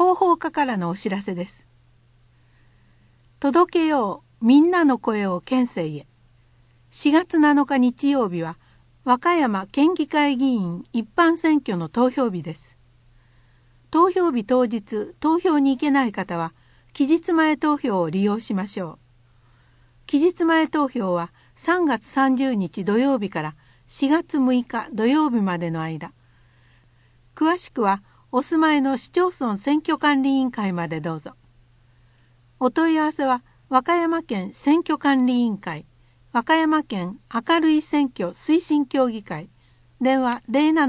広報課からのお知らせです。届けようみんなの声を県政へ。4月7日日曜日は和歌山県議会議員一般選挙の投票日です。投票日当日投票に行けない方は期日前投票を利用しましょう。期日前投票は3月30日土曜日から4月6日土曜日までの間。詳しくはお住まいの市町村選挙管理委員会までどうぞ。お問い合わせは和歌山県選挙管理委員会、和歌山県明るい選挙推進協議会、電話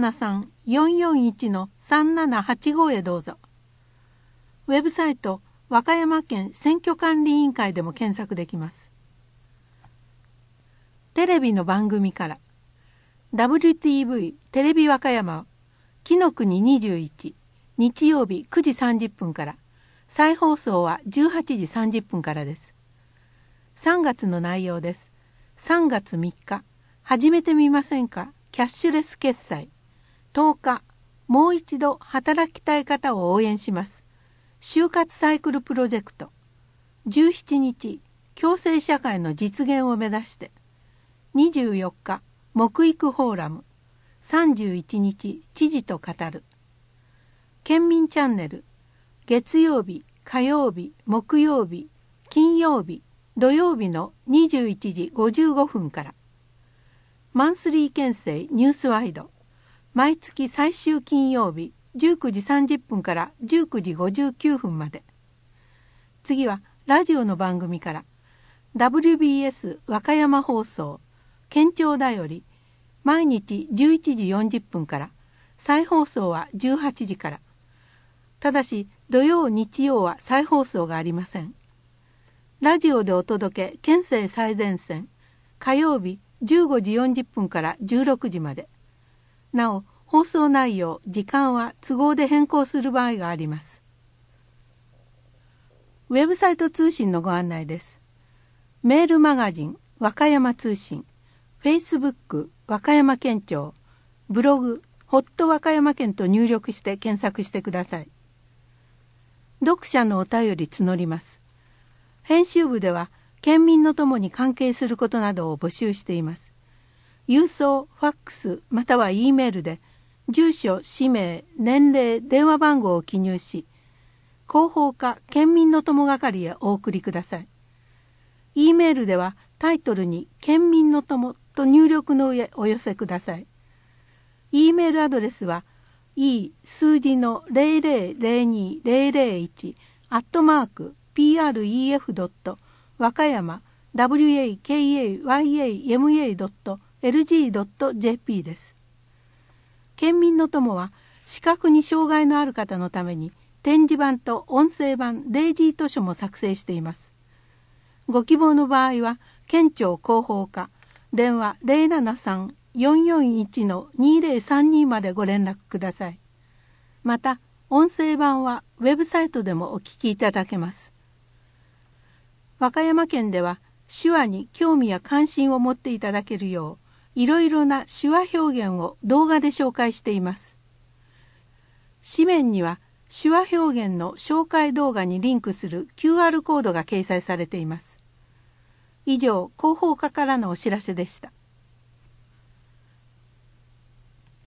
073-441-3785 へどうぞ。ウェブサイト和歌山県選挙管理委員会でも検索できます。テレビの番組から WTV テレビ和歌山は紀の国21日曜日9時30分から、再放送は18時30分からです。3月の内容です。3月3日、始めてみませんかキャッシュレス決済。10日、もう一度働きたい方を応援します。就活サイクルプロジェクト。17日、共生社会の実現を目指して。24日、木育フォーラム。31日、知事と語る。県民チャンネル、月曜日、火曜日、木曜日、金曜日、土曜日の21時55分から。マンスリー県政ニュースワイド、毎月最終金曜日19時30分から19時59分まで。次はラジオの番組から。WBS 和歌山放送、県庁だより、毎日11時40分から、再放送は18時から。ただし土曜日曜は再放送がありません。ラジオでお届け県政最前線、火曜日15時40分から16時まで。なお放送内容時間は都合で変更する場合があります。ウェブサイト通信のご案内です。メールマガジン和歌山通信、フェイスブック和歌山県庁、ブログホット和歌山県と入力して検索してください。読者のお便り募ります。編集部では県民の友に関係することなどを募集しています。郵送、ファックスまたは E メールで住所、氏名、年齢、電話番号を記入し、広報課県民の友係へお送りください。E メールではタイトルに県民の友と入力の上お寄せください。E メールアドレスは e 数字の0002001 @pref. 和歌山 wakayama.lg.jp です。県民の友は視覚に障害のある方のために点字版と音声版デイジー図書も作成しています。ご希望の場合は県庁広報課電話 073-441-2032 までご連絡ください。また音声版はウェブサイトでもお聞きいただけます。和歌山県では手話に興味や関心を持っていただけるよういろいろな手話表現を動画で紹介しています。紙面には手話表現の紹介動画にリンクする QR コードが掲載されています。以上、広報課からのお知らせでした。